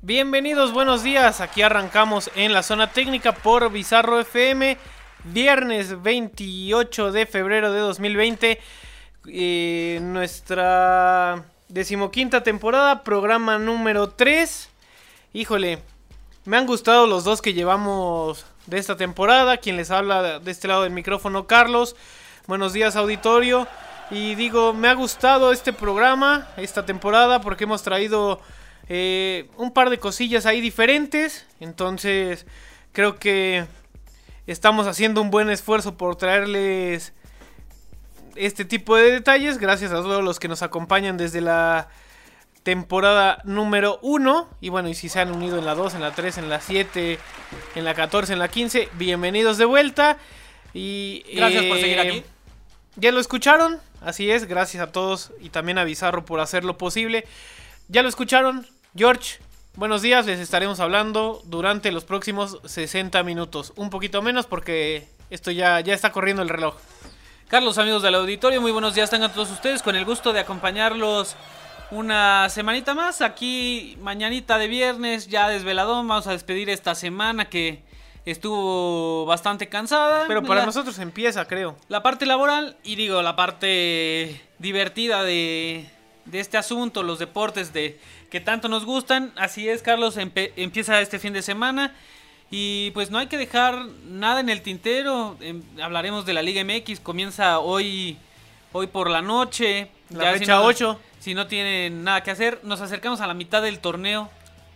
Bienvenidos, buenos días. Aquí arrancamos en la zona técnica por Bizarro FM. Viernes 28 de febrero de 2020. Nuestra 15ª temporada, programa número 3. Híjole, me han gustado los dos que llevamos de esta temporada. Quien les habla de este lado del micrófono, Carlos. Buenos días, auditorio. Y digo, me ha gustado este programa, esta temporada, porque hemos traído un par de cosillas ahí diferentes. Entonces creo que estamos haciendo un buen esfuerzo por traerles este tipo de detalles. Gracias a todos los que nos acompañan desde la temporada número 1. Y bueno, y si se han unido en la 2, en la 3, en la 7, en la 14, en la 15, bienvenidos de vuelta. Y gracias por seguir aquí. ¿Ya lo escucharon? Así es, gracias a todos y también a Bizarro por hacerlo posible. ¿Ya lo escucharon? George, buenos días, les estaremos hablando durante los próximos 60 minutos. Un poquito menos porque esto ya está corriendo el reloj. Carlos, amigos del auditorio, muy buenos días tengan todos ustedes. Con el gusto de acompañarlos una semanita más. Aquí, mañanita de viernes, ya desveladón. Vamos a despedir esta semana que estuvo bastante cansada. Pero para nosotros empieza, creo. La parte laboral y digo, la parte divertida de este asunto, los deportes que tanto nos gustan. Así es, Carlos, empieza este fin de semana. Y pues no hay que dejar nada en el tintero. Hablaremos de la Liga MX. Comienza hoy por la noche. La fecha 8. Si no tienen nada que hacer, nos acercamos a la mitad del torneo.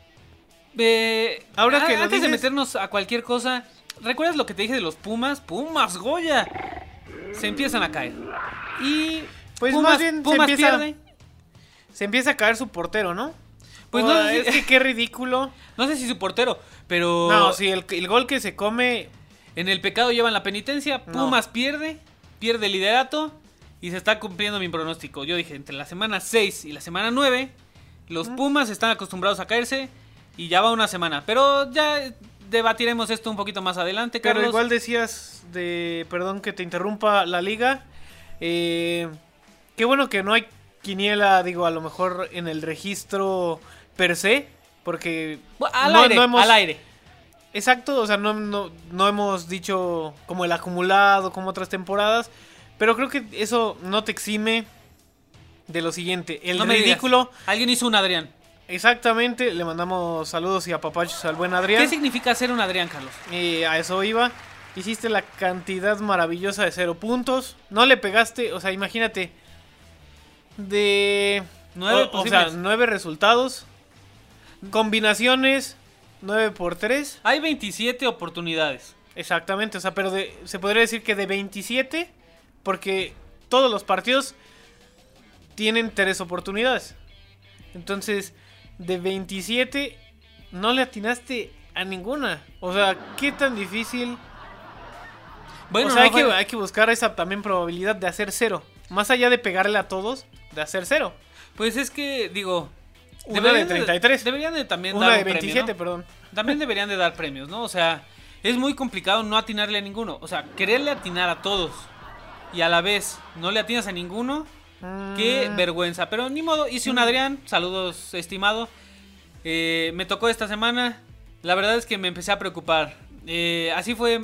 Ahora que antes de meternos a cualquier cosa, ¿recuerdas lo que te dije de los Pumas? ¡Pumas, Goya! Se empiezan a caer. Y pues Pumas, más bien Pumas pierde. Se empieza a caer su portero, ¿no? Pues no sé es que qué ridículo. No sé si su portero, pero no, sí, el gol que se come. En el pecado llevan la penitencia. Pumas pierde el liderato y se está cumpliendo mi pronóstico. Yo dije, entre la semana 6 y la semana 9, los Pumas están acostumbrados a caerse y ya va una semana. Pero ya debatiremos esto un poquito más adelante, Carlos. Pero igual decías perdón que te interrumpa, la liga. Qué bueno que no hay quiniela, digo, a lo mejor en el registro per se, porque al aire. Exacto, o sea, no hemos dicho como el acumulado, como otras temporadas, pero creo que eso no te exime de lo siguiente, el ridículo. Alguien hizo un Adrián. Exactamente, le mandamos saludos y apapachos al buen Adrián. ¿Qué significa ser un Adrián, Carlos? A eso iba. Hiciste la cantidad maravillosa de 0 puntos. No le pegaste, o sea, imagínate. De 9 posibles. O sea, 9 resultados. Combinaciones 9 por 3. Hay 27 oportunidades. Exactamente, o sea, pero se podría decir que de 27, porque todos los partidos tienen 3 oportunidades. Entonces, de 27 no le atinaste a ninguna. O sea, ¿qué tan difícil? Bueno, o sea, hay que buscar esa también probabilidad de hacer 0. Más allá de pegarle a todos, de hacer 0. Pues es que, digo, una de 33. Deberían de también una dar de un 27, premio, ¿no? perdón. También deberían de dar premios, ¿no? O sea, es muy complicado no atinarle a ninguno. O sea, quererle atinar a todos y a la vez no le atinas a ninguno. Qué vergüenza. Pero ni modo, hice un Adrián. Saludos, estimado. Me tocó esta semana. La verdad es que me empecé a preocupar. Así fue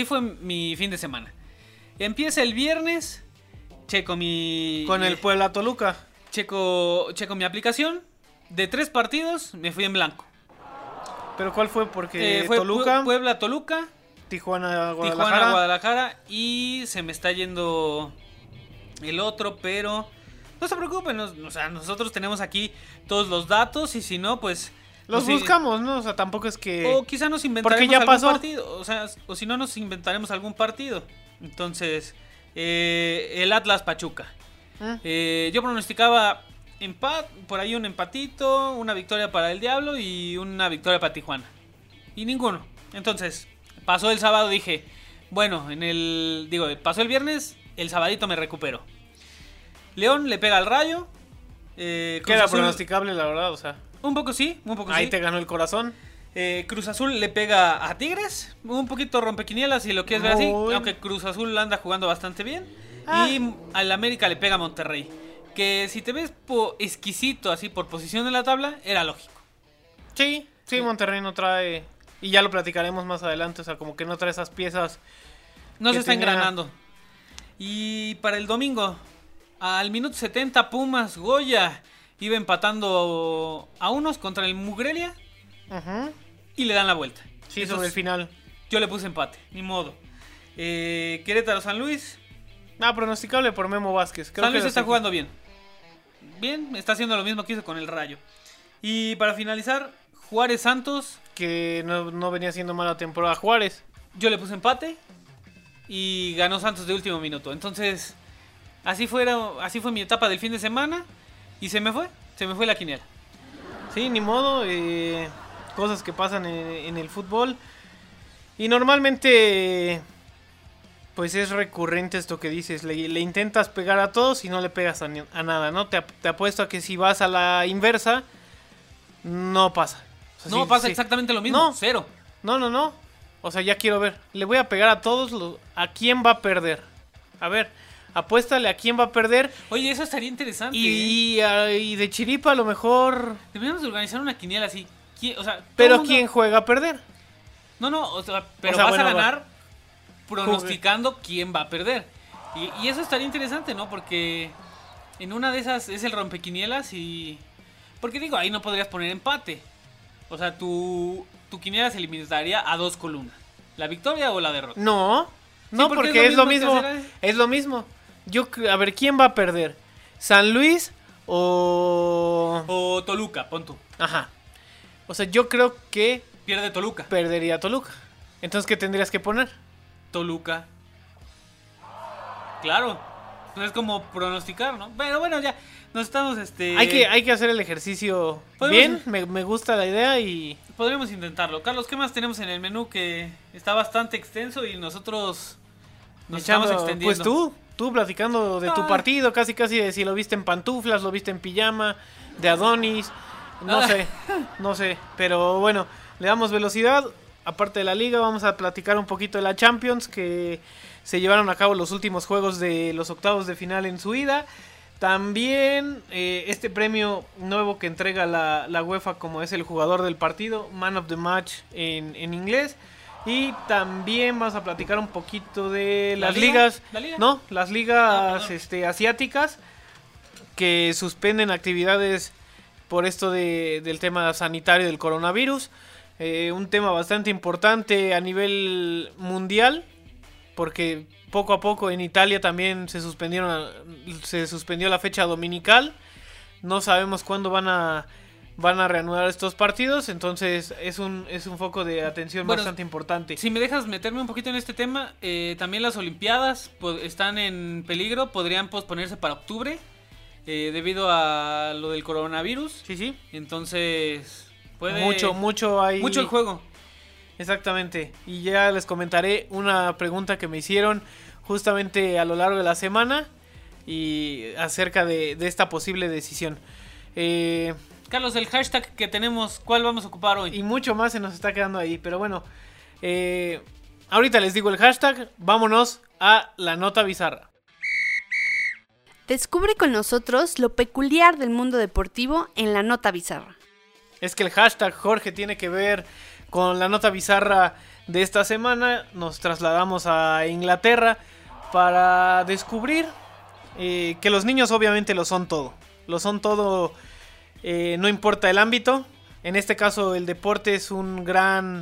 mi fin de semana. Empieza el viernes. Checo mi... Con el Puebla Toluca. Checo mi aplicación. De 3 partidos me fui en blanco. ¿Pero cuál fue? Porque fue Toluca, Puebla, Toluca, Tijuana, Guadalajara. Y se me está yendo el otro, pero no se preocupen, o sea, nosotros tenemos aquí todos los datos y si no, pues los buscamos, ¿no? O sea, tampoco es que... O quizá nos inventaremos ya algún pasó. partido, o sea, o si no nos inventaremos algún partido. Entonces, el Atlas Pachuca. Yo pronosticaba por ahí un empatito, una victoria para el Diablo y una victoria para Tijuana. Y ninguno. Entonces, pasó el sábado, dije, bueno, pasó el viernes, el sabadito me recupero. León le pega al Rayo. Queda pronosticable, la verdad, o sea. Un poco sí. Ahí te ganó el corazón. Cruz Azul le pega a Tigres. Un poquito rompequinielas si lo quieres ver así. Aunque Cruz Azul anda jugando bastante bien. Y al América le pega a Monterrey. Que si te ves exquisito así por posición en la tabla, era lógico. Sí, Monterrey no trae, y ya lo platicaremos más adelante, o sea, como que no trae esas piezas. No que se está tenía. engranando. Y para el domingo, al minuto 70, Pumas, Goya, iba empatando a unos contra el Mugrelia Ujú. y le dan la vuelta. Sí, Entonces, sobre el final. yo le puse empate, ni modo. Querétaro, San Luis. Pronosticable por Memo Vázquez. Creo San que Luis lo está sé. jugando bien. Bien, está haciendo lo mismo que hizo con el Rayo. Y para finalizar, Juárez Santos. Que no venía siendo mala temporada Juárez. Yo le puse empate y ganó Santos de último minuto. Entonces, así fue mi etapa del fin de semana y se me fue la quiniela. Sí, ni modo. Cosas que pasan en el fútbol. Y normalmente, pues es recurrente esto que dices. Le intentas pegar a todos y no le pegas a nada, ¿no? Te apuesto a que si vas a la inversa, no pasa. O sea, No, sí, pasa sí. exactamente lo mismo. No. 0. No. O sea, ya quiero ver. Le voy a pegar a todos. ¿A quién va a perder? A ver, apuéstale a quién va a perder. Oye, eso estaría interesante. Y de chiripa a lo mejor. Deberíamos de organizar una quiniela así. O sea, todo Pero el mundo- ¿quién juega a perder? No, o sea, pero O sea, vas bueno, a ganar pronosticando quién va a perder. Y eso estaría interesante, ¿no? Porque en una de esas es el rompequinielas y... Porque digo, ahí no podrías poner empate. O sea, tu quiniela se limitaría a 2 columnas. ¿La victoria o la derrota? No, porque porque es lo que mismo. hacer- Es lo mismo. A ver, ¿quién va a perder? ¿San Luis o...? O Toluca, pon tú. Ajá. O sea, yo creo que Pierde Toluca. perdería Toluca. Entonces, ¿qué tendrías que poner? Toluca. Claro. No es como pronosticar, ¿no? Pero bueno, ya. Nos estamos, Hay que hacer el ejercicio Podemos- bien. Me gusta la idea y... Podríamos intentarlo. Carlos, ¿qué más tenemos en el menú que está bastante extenso y nosotros nos estamos extendiendo? Pues tú platicando de tu Ah. partido, casi de si lo viste en pantuflas, lo viste en pijama, de Adonis, Ah. no sé, pero bueno, le damos velocidad. Aparte de la liga, vamos a platicar un poquito de la Champions, que se llevaron a cabo los últimos juegos de los octavos de final en su ida. También este premio nuevo que entrega la UEFA, como es el jugador del partido, Man of the Match en inglés. Y también vamos a platicar un poquito de ¿La las liga? ligas, ¿La liga? no, las ligas perdón. asiáticas, que suspenden actividades por esto del tema sanitario del coronavirus. Un tema bastante importante a nivel mundial, porque poco a poco en Italia también se suspendió la fecha dominical. No sabemos cuándo van a reanudar estos partidos, entonces es un foco de atención Bueno, bastante importante. Si me dejas meterme un poquito en este tema, también las Olimpiadas están en peligro, podrían posponerse para octubre debido a lo del coronavirus. Sí. Entonces, puede... Mucho hay. Mucho el juego. Exactamente. Y ya les comentaré una pregunta que me hicieron justamente a lo largo de la semana y acerca de esta posible decisión. Carlos, el hashtag que tenemos, ¿cuál vamos a ocupar hoy? Y mucho más se nos está quedando ahí. Pero bueno, ahorita les digo el hashtag. Vámonos a la nota bizarra. Descubre con nosotros lo peculiar del mundo deportivo en la nota bizarra. Es que el hashtag, Jorge, tiene que ver con la nota bizarra de esta semana. Nos trasladamos a Inglaterra para descubrir que los niños obviamente lo son todo. Lo son todo, no importa el ámbito. En este caso el deporte es un gran,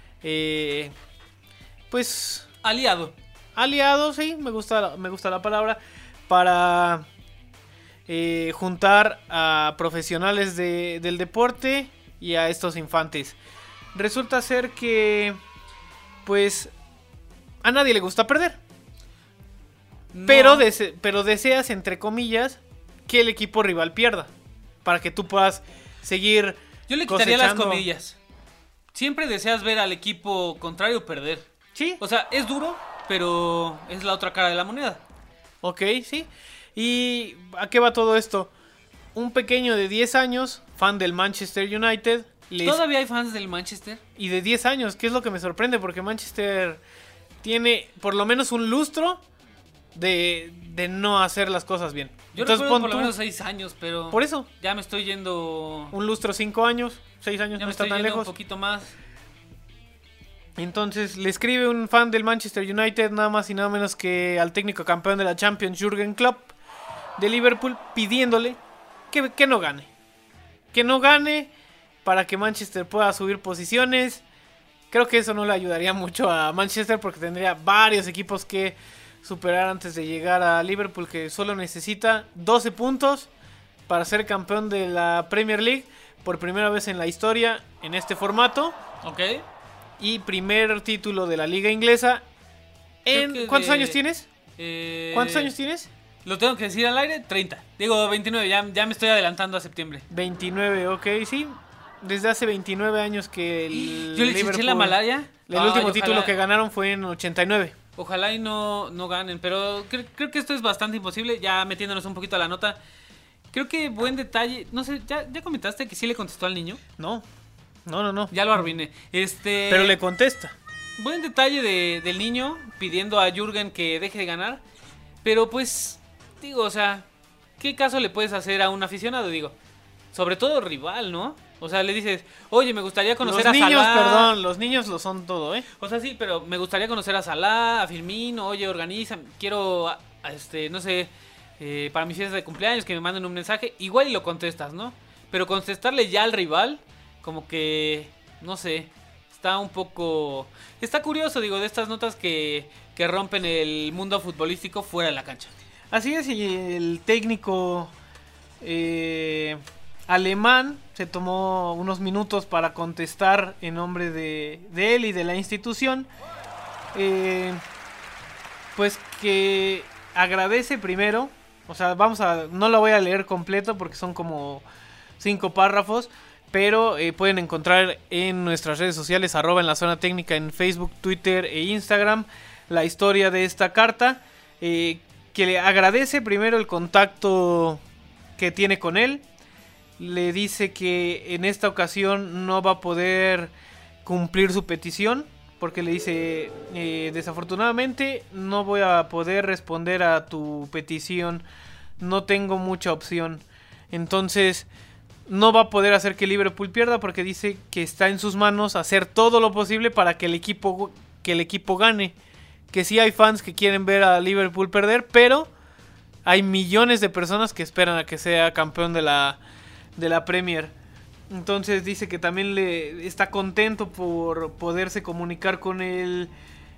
pues... Aliado. aliado, sí, me gusta la palabra, para juntar a profesionales del deporte y a estos infantes. Resulta ser que, pues, a nadie le gusta perder, No. pero deseas, entre comillas, que el equipo rival pierda, para que tú puedas seguir Yo le quitaría las cosechando. comillas. Siempre deseas ver al equipo contrario perder. Sí, O sea, es duro, pero es la otra cara de la moneda. ok, sí. ¿Y a qué va todo esto? Un pequeño de 10 años, fan del Manchester United, ¿Todavía hay fans del Manchester? y de 10 años, que es lo que me sorprende, porque Manchester tiene por lo menos un lustro de no hacer las cosas bien. Yo Entonces recuerdo pon por lo tú- menos 6 años, pero Por eso, ya me estoy yendo... un lustro 5 años, 6 años, Ya no me está estoy tan yendo un lejos. poquito más. Entonces le escribe un fan del Manchester United, nada más y nada menos que al técnico campeón de la Champions, Jürgen Klopp, de Liverpool, pidiéndole que no gane. Que no gane para que Manchester pueda subir posiciones. Creo que eso no le ayudaría mucho a Manchester porque tendría varios equipos que superar antes de llegar a Liverpool, que solo necesita 12 puntos para ser campeón de la Premier League por primera vez en la historia en este formato. Ok. Y primer título de la liga inglesa. Creo que ¿Cuántos de- años tienes? ¿Cuántos años tienes? Lo tengo que decir al aire, 30. Digo, 29, ya me estoy adelantando a septiembre. 29, ok, sí. Desde hace 29 años que el Yo les eché la malaria. El Ay, último ojalá- título que ganaron fue en 89. Ojalá y no ganen, pero creo que esto es bastante imposible. Ya metiéndonos un poquito a la nota. Creo que buen detalle. No sé, ¿ya comentaste que sí le contestó al niño? No. Ya lo arruiné. Pero le contesta. Buen detalle del niño pidiendo a Jürgen que deje de ganar. Pero pues, digo, o sea, ¿qué caso le puedes hacer a un aficionado? Digo, sobre todo rival, ¿no? O sea, le dices, oye, me gustaría conocer Los niños, a Salah. perdón, los niños lo son todo, ¿eh? O sea, sí, pero me gustaría conocer a Salah, a Firmino, oye, organiza, quiero, no sé, para mi fiesta de cumpleaños que me manden un mensaje. Igual y lo contestas, ¿no? Pero contestarle ya al rival, como que, no sé, está un poco... Está curioso, digo, de estas notas que rompen el mundo futbolístico fuera de la cancha. Así es, y el técnico alemán se tomó unos minutos para contestar en nombre de él y de la institución. Pues que agradece primero, o sea, no la voy a leer completo porque son como 5 párrafos, pero pueden encontrar en nuestras redes sociales, @ en la zona técnica en Facebook, Twitter e Instagram, la historia de esta carta, que le agradece primero el contacto que tiene con él. Le dice que en esta ocasión no va a poder cumplir su petición, porque le dice, desafortunadamente no voy a poder responder a tu petición, no tengo mucha opción. Entonces no va a poder hacer que Liverpool pierda, porque dice que está en sus manos hacer todo lo posible para que el equipo gane. Que sí hay fans que quieren ver a Liverpool perder, pero hay millones de personas que esperan a que sea campeón de la Premier. Entonces dice que también le está contento por poderse comunicar con el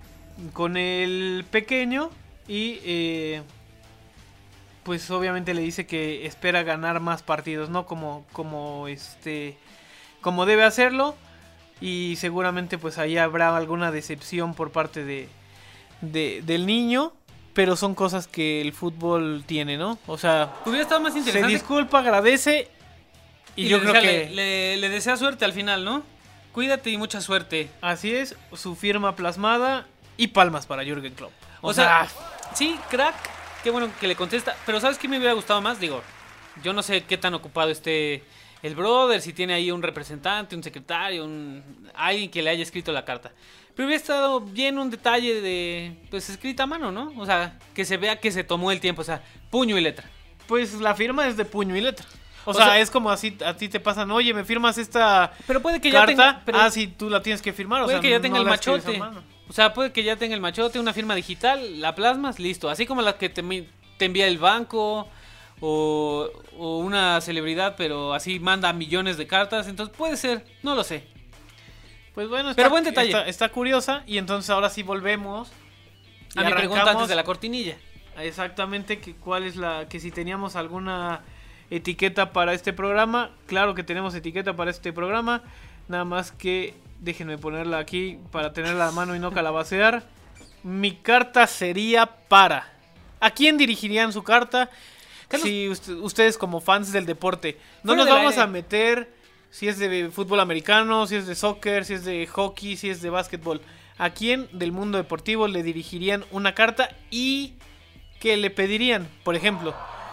pequeño y pues obviamente le dice que espera ganar más partidos, ¿no? Como debe hacerlo, y seguramente pues ahí habrá alguna decepción por parte del niño, pero son cosas que el fútbol tiene, ¿no? O sea, Hubiera estado más se interesante. disculpa, agradece y yo creo que le desea suerte al final, ¿no? Cuídate y mucha suerte. así es, su firma plasmada y palmas para Jürgen Klopp. O sea, sí, crack, qué bueno que le contesta. Pero ¿sabes qué me hubiera gustado más? Digo, yo no sé qué tan ocupado esté el brother, si tiene ahí un representante, un secretario, alguien que le haya escrito la carta. Pero hubiera estado bien un detalle de, pues, escrita a mano, ¿no? O sea, que se vea que se tomó el tiempo, o sea, puño y letra. pues la firma es de puño y letra. O sea, sea, es como así a ti te pasan, oye, me firmas esta Pero puede que ya carta, tenga... pero sí, tú la tienes que firmar, puede o sea, que ya tenga no el la escribes a machote. mano. O sea, puede que ya tenga el machote, una firma digital, la plasmas, listo. Así como la que te envía el banco o una celebridad, pero así manda millones de cartas. Entonces puede ser, no lo sé. Pues bueno, Pero buen detalle. está curiosa, y entonces ahora sí volvemos y A mi pregunta arrancamos antes de la cortinilla. exactamente cuál es que si teníamos alguna etiqueta para este programa. Claro que tenemos etiqueta para este programa, nada más que déjenme ponerla aquí para tenerla a mano y no calabacear. Mi carta sería para... ¿A quién dirigirían su carta? Carlos, Si ustedes como fans del deporte, no fuera nos del vamos aire. a meter si es de fútbol americano, si es de soccer, si es de hockey, si es de básquetbol. ¿A quién del mundo deportivo le dirigirían una carta y qué le pedirían? Por ejemplo,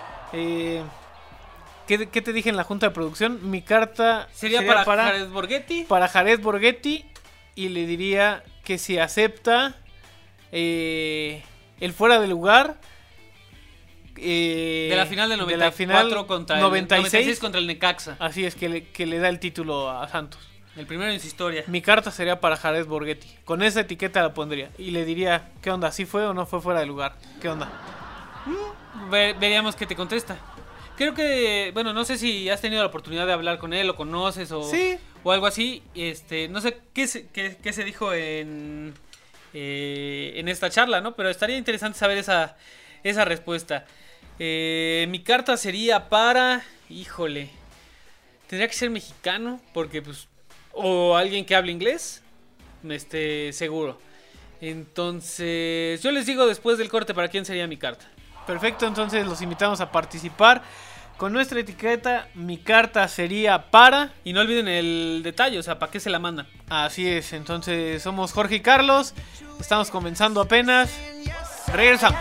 ¿qué te dije en la junta de producción? Mi carta Sería para Jared Borghetti. para Jared Borghetti, y le diría que si acepta el fuera de lugar De la final del de 94 la final contra el 96 contra el Necaxa. Así es, que le da el título a Santos. El primero en su historia. Mi carta sería para Jared Borghetti. Con esa etiqueta la pondría. Y le diría, ¿qué onda? ¿Sí fue o no fue fuera de lugar? ¿Qué onda? Veríamos qué te contesta. Creo que, bueno, no sé si has tenido la oportunidad de hablar con él, o conoces, Sí. o algo así. No sé qué se dijo en esta charla, ¿no? Pero estaría interesante saber esa respuesta. Mi carta sería para... Híjole. Tendría que ser mexicano, porque pues... O alguien que hable inglés, seguro. Entonces, yo les digo después del corte para quién sería mi carta. Perfecto, entonces los invitamos a participar. Con nuestra etiqueta, mi carta sería para... Y no olviden el detalle, o sea, ¿para qué se la mandan? Así es, entonces somos Jorge y Carlos. Estamos comenzando apenas. Regresamos.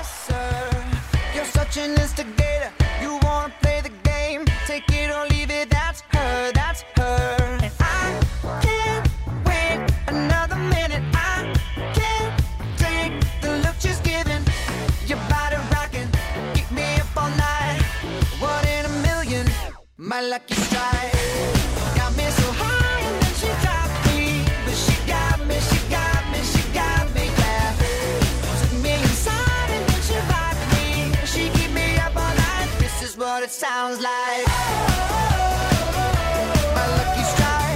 My lucky strike got me so high and then she dropped me, but she got me, yeah. Took me inside and then she rocked me. She keep me up all night. This is what it sounds like. My lucky strike,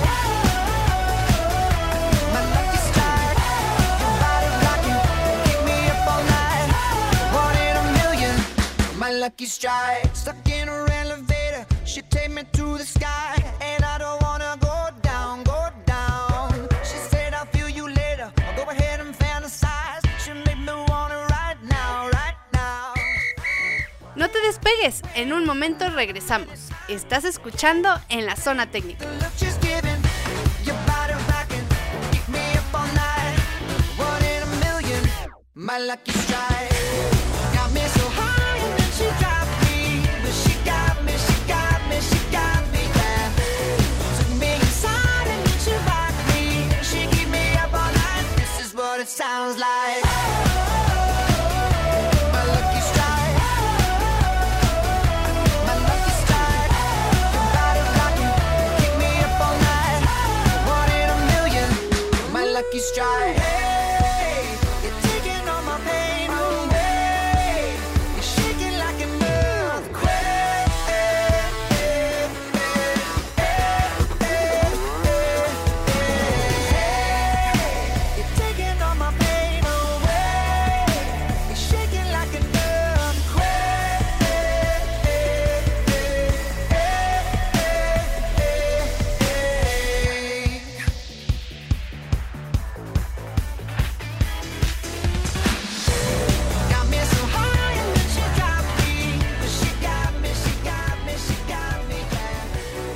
my lucky strike. Your body rocking, keep me up all night. One in a million. My lucky strike, stuck in her elevator. She take me to the sky, and I don't wanna go down, go down. She said I'll feel you later, I'll go ahead and fantasize. She make me wanna right now, right now. No te despegues, en un momento regresamos. Estás escuchando En la Zona Técnica. The look she's giving, your body rocking, keep me up all night. One in a million, my lucky strike. Got me so high and then she dropped me, but she got me, yeah. Took me inside and then she rocked me. She keep me up all night. This is what it sounds like. My lucky strike, my lucky strike. Your body rocking, keep me up all night. One in a million, my lucky strike. Hey, you're taking all my pain away. You're shaking like an earthquake. You're taking all my pain away. You're shaking like an earthquake. Got me so high and then she dropped me, but she got me, yeah.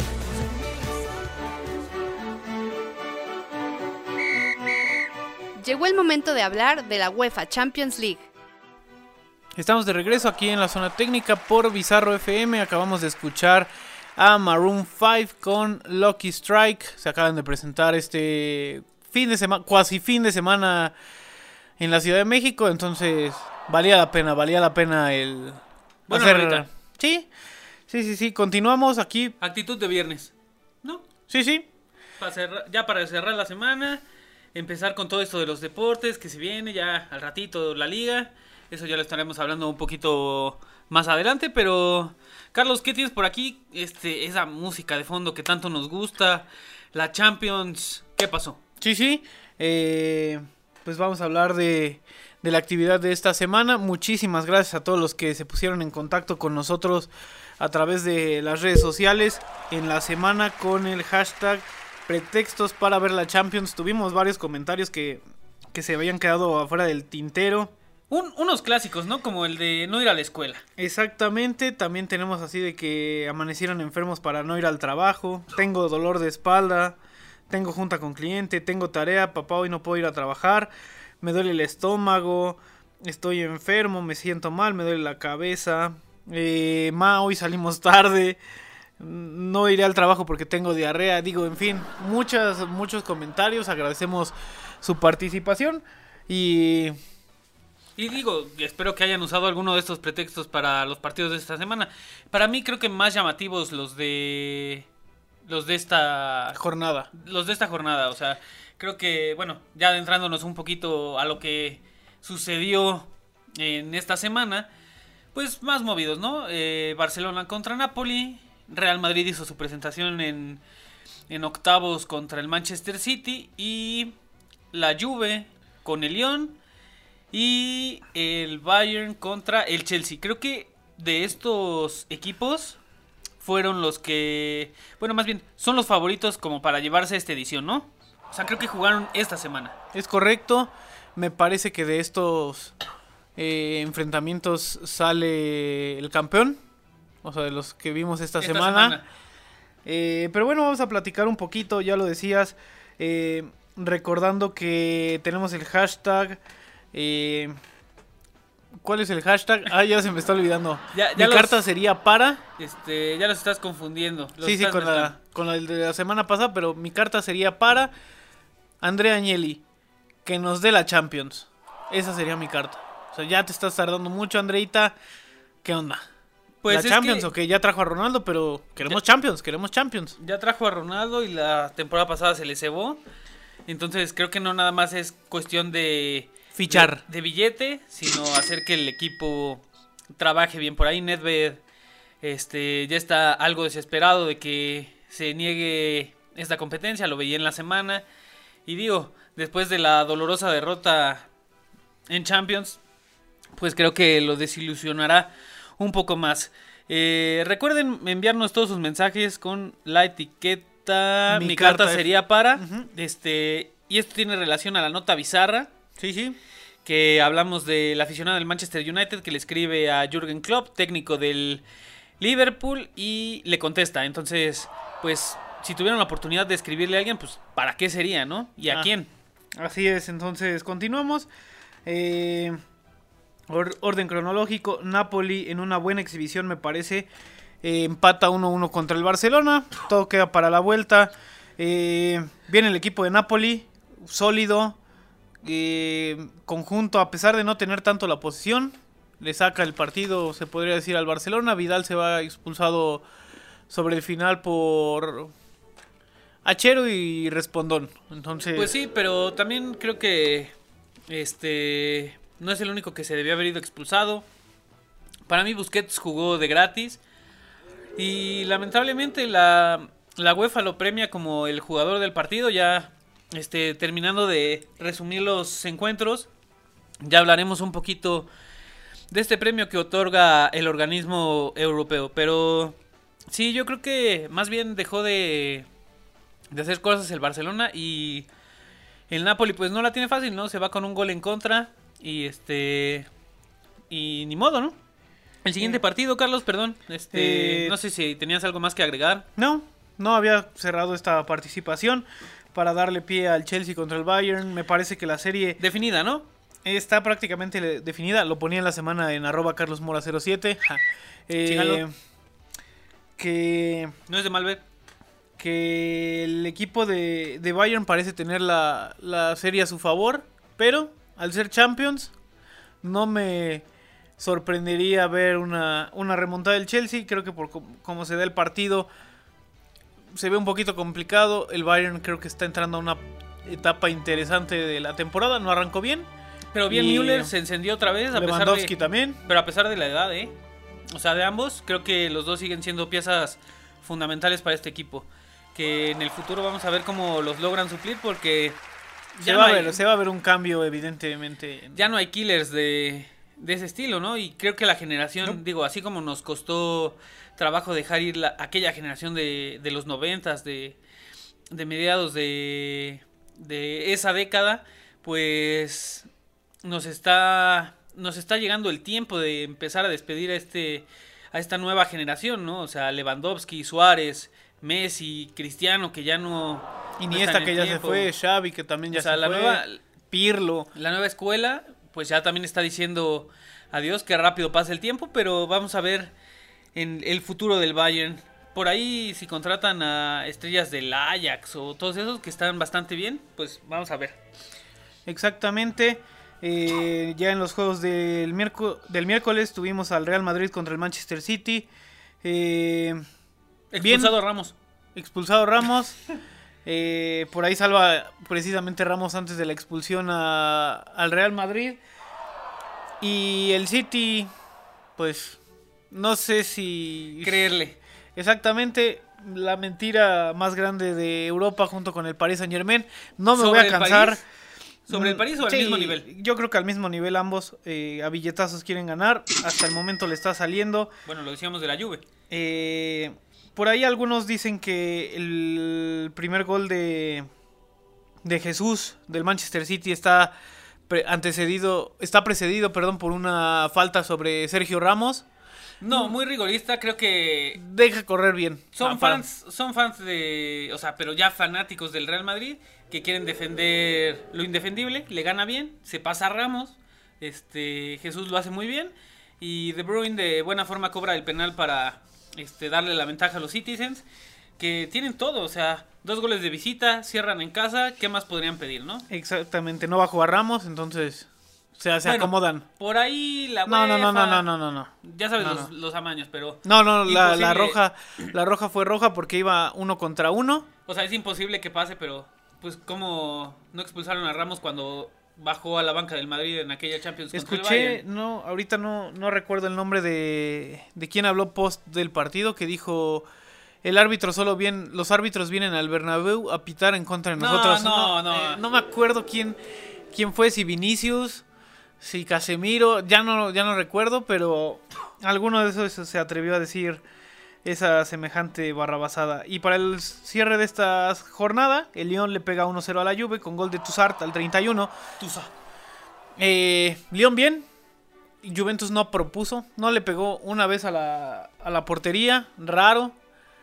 Llegó el momento de hablar de la UEFA Champions League. Estamos de regreso aquí en la Zona Técnica por Bizarro FM. Acabamos de escuchar a Maroon 5 con Lucky Strike. Se acaban de presentar este fin de semana, cuasi fin de semana en la Ciudad de México. Entonces valía la pena el Buena hacer... rolita. Sí. Continuamos aquí. Actitud de viernes, ¿no? Sí. Para cerrar la semana, empezar con todo esto de los deportes que se viene ya al ratito, la liga. Eso ya lo estaremos hablando un poquito más adelante, pero Carlos, ¿qué tienes por aquí? Esa música de fondo que tanto nos gusta, la Champions, ¿qué pasó? Sí. Pues vamos a hablar de la actividad de esta semana. Muchísimas gracias a todos los que se pusieron en contacto con nosotros a través de las redes sociales en la semana con el hashtag pretextos para ver la Champions. Tuvimos varios comentarios que se habían quedado afuera del tintero. Unos clásicos, ¿no? Como el de no ir a la escuela. Exactamente, también tenemos así de que amanecieron enfermos para no ir al trabajo. Tengo dolor de espalda, tengo junta con cliente, tengo tarea, papá hoy no puedo ir a trabajar, me duele el estómago, estoy enfermo, me siento mal, me duele la cabeza, hoy salimos tarde, no iré al trabajo porque tengo diarrea, digo, en fin, muchos comentarios, agradecemos su participación y Y digo, espero que hayan usado alguno de estos pretextos para los partidos de esta semana. Para mí creo que más llamativos los de esta Jornada. O sea, creo que, bueno, ya adentrándonos un poquito a lo que sucedió en esta semana, pues más movidos, ¿no? Barcelona contra Napoli, Real Madrid hizo su presentación en octavos contra el Manchester City, y la Juve con el Lyon y el Bayern contra el Chelsea. Creo que de estos equipos fueron los que, bueno, más bien son los favoritos como para llevarse esta edición, ¿no? O sea, creo que jugaron esta semana. Es correcto. Me parece que de estos enfrentamientos sale el campeón. O sea, de los que vimos esta semana. Pero bueno, vamos a platicar un poquito, ya lo decías. Recordando que tenemos el hashtag. ¿Cuál es el hashtag? Ah, ya se me está olvidando. Mi carta sería para. Ya los estás confundiendo. Sí, con la de la semana pasada, pero mi carta sería para Andrea Agnelli, que nos dé la Champions. Esa sería mi carta. O sea, ya te estás tardando mucho, Andreita. ¿Qué onda? Pues la Champions, ok, ya trajo a Ronaldo, pero queremos Champions. Ya trajo a Ronaldo y la temporada pasada se le cebó. Entonces creo que no nada más es cuestión de fichar de billete, sino hacer que el equipo trabaje bien. Por ahí Nedved ya está algo desesperado de que se niegue esta competencia, lo veía en la semana. Y digo, después de la dolorosa derrota en Champions, pues creo que lo desilusionará un poco más. Recuerden enviarnos todos sus mensajes con la etiqueta Mi carta sería para. Y esto tiene relación a la nota bizarra. Sí. Que hablamos del aficionado del Manchester United que le escribe a Jürgen Klopp, técnico del Liverpool, y le contesta. Entonces, pues, si tuvieran la oportunidad de escribirle a alguien, pues, ¿para qué sería, no? ¿Y a quién? Así es, entonces continuamos. Orden cronológico. Napoli en una buena exhibición, me parece. Empata 1-1 contra el Barcelona. Todo queda para la vuelta. Viene el equipo de Napoli, sólido. Conjunto, a pesar de no tener tanto la posición, le saca el partido, se podría decir, al Barcelona. Vidal se va expulsado sobre el final por hachero y respondón. Entonces, pues sí, pero también creo que no es el único que se debió haber ido expulsado. Para mí Busquets jugó de gratis y lamentablemente la UEFA lo premia como el jugador del partido. Ya terminando de resumir los encuentros, ya hablaremos un poquito de este premio que otorga el organismo europeo. Pero sí, yo creo que más bien dejó de hacer cosas el Barcelona, y el Napoli pues no la tiene fácil, ¿no? Se va con un gol en contra y y ni modo, ¿no? El siguiente partido, Carlos, perdón, no sé si tenías algo más que agregar. No había cerrado esta participación para darle pie al Chelsea contra el Bayern. Me parece que la serie definida, ¿no? Está prácticamente definida. Lo ponía en la semana en @carlosmora07. Que no es de mal ver. Que el equipo de Bayern parece tener la serie a su favor, pero al ser Champions no me sorprendería ver una remontada del Chelsea. Creo que por cómo se da el partido se ve un poquito complicado. El Bayern creo que está entrando a una etapa interesante de la temporada. No arrancó bien, pero bien Müller se encendió otra vez. Lewandowski también. Pero a pesar de la edad, o sea, de ambos, creo que los dos siguen siendo piezas fundamentales para este equipo, que en el futuro vamos a ver cómo los logran suplir, porque se va a ver un cambio evidentemente. Ya no hay killers de ese estilo, ¿no? Y creo que la generación, digo, así como nos costó trabajo dejar ir aquella generación de los 90s, de mediados de esa década, pues nos está llegando el tiempo de empezar a despedir a esta nueva generación, ¿no? O sea, Lewandowski, Suárez, Messi, Cristiano, que ya no... Iniesta, que ya se fue, Xavi, que también ya se fue, Pirlo. La nueva escuela, pues ya también está diciendo adiós, que rápido pasa el tiempo, pero vamos a ver en el futuro del Bayern. Por ahí, si contratan a estrellas del Ajax o todos esos que están bastante bien, pues vamos a ver. Exactamente. Ya en los juegos del miércoles tuvimos al Real Madrid contra el Manchester City. Expulsado Ramos. Expulsado Ramos. Por ahí salva precisamente Ramos antes de la expulsión al Real Madrid. Y el City, pues no sé si Creerle. exactamente, la mentira más grande de Europa junto con el Paris Saint-Germain. No me voy ¿Sobre a el cansar. París? ¿Sobre el París o al Sí, mismo nivel? Yo creo que al mismo nivel ambos, a billetazos quieren ganar. Hasta el momento le está saliendo. Bueno, lo decíamos de la Juve. Por ahí algunos dicen que el primer gol de Jesús del Manchester City está precedido, por una falta sobre Sergio Ramos. No, muy rigorista, creo que Deja correr bien. son fans de, o sea, pero ya fanáticos del Real Madrid que quieren defender lo indefendible, le gana bien, se pasa a Ramos, Jesús lo hace muy bien y De Bruyne de buena forma cobra el penal para darle la ventaja a los Citizens, que tienen todo, o sea, 2 goles de visita, cierran en casa, ¿qué más podrían pedir, no? Exactamente, no va a jugar Ramos, entonces se Bueno, acomodan. Por ahí la No. UEFA, ya sabes No. los amaños, pero No, la imposible. roja fue roja porque iba 1 contra 1. O sea, es imposible que pase, pero pues cómo no expulsaron a Ramos cuando bajó a la banca del Madrid en aquella Champions contra el Escuché, Bayern. ahorita no recuerdo el nombre de quién habló post del partido, que dijo los árbitros vienen al Bernabéu a pitar en contra de nosotros. No me acuerdo quién fue, si Vinicius, si Casemiro, ya no recuerdo, pero alguno de esos se atrevió a decir esa semejante barrabasada. Y para el cierre de esta jornada, el Lyon le pega 1-0 a la Juve con gol de Toussaint al 31. Lyon bien, Juventus no propuso, no le pegó una vez a la portería, raro.